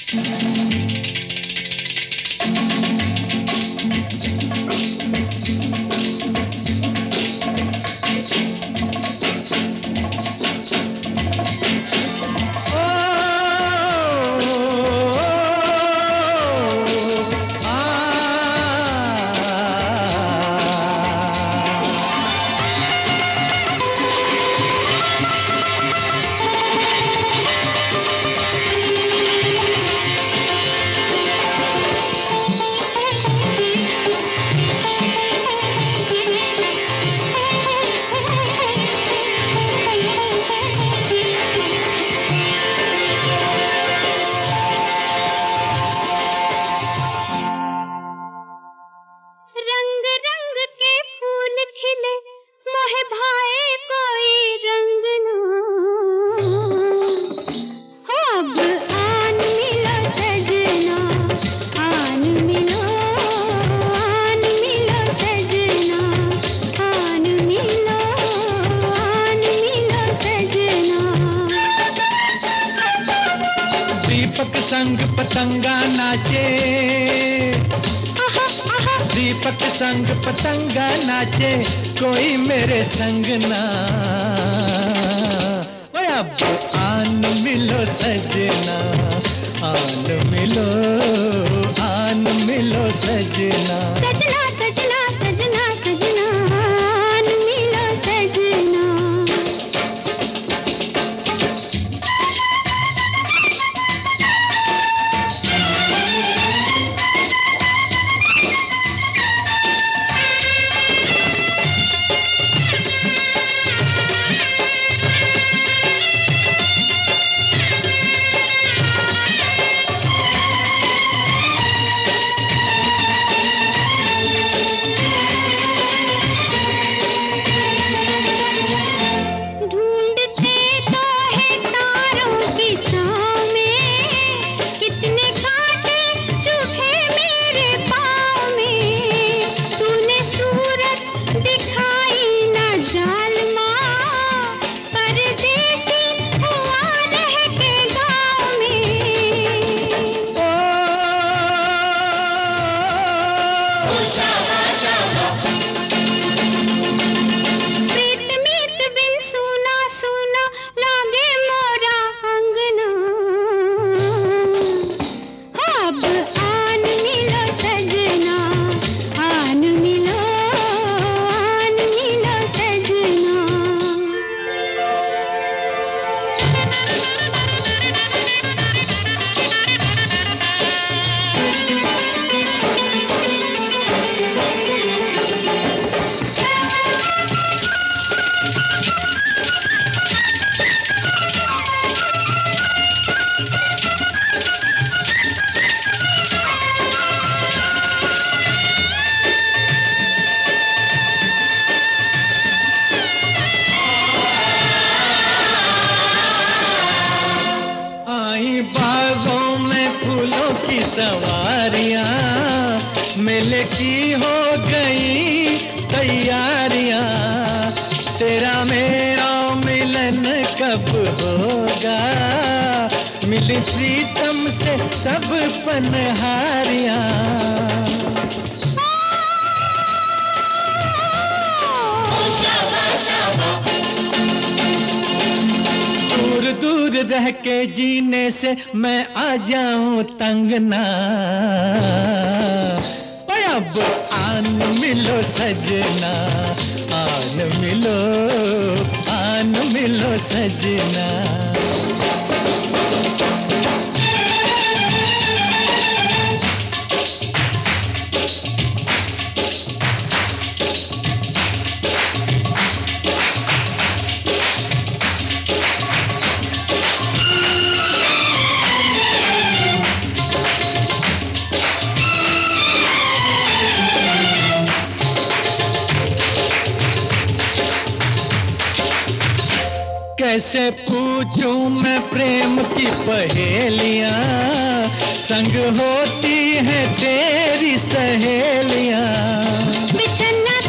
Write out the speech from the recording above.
दीपक संग पतंगा नाचे, दीपक संग पतंगा नाचे, कोई मेरे संग ना। अब आन मिलो सजना, आन मिलो, आन मिलो सजना। सजना सजना सजना सजना, आन मिलो सजना। बागों में फूलों की सवारियां, मेले की हो गई तैयारियां। तेरा मेरा मिलन कब होगा, मिली प्रीतम से सब पनहारियां। दूर दूर रह के जीने से मैं आ जाऊं तंग ना। अब आन मिलो सजना, आन मिलो, आन मिलो सजना। कैसे पूछूं मैं प्रेम की पहेलियां, संग होती हैं तेरी सहेलियां। बिछन्ना